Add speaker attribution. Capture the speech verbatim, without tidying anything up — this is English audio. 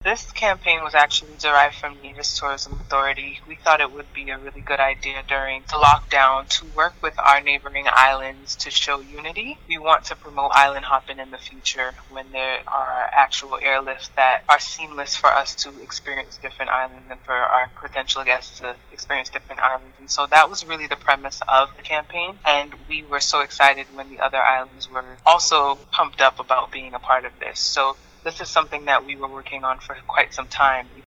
Speaker 1: This campaign was actually derived from the Avis Tourism Authority. We thought it would be a really good idea during the lockdown to work with our neighboring islands to show unity. We want to promote island hopping in the future when there are actual airlifts that are seamless for us to experience different islands and for our potential guests to experience different islands. And so that was really the premise of the campaign. And we were so excited when the other islands were also pumped up about being a part of this. So this is something that we were working on for quite some time. We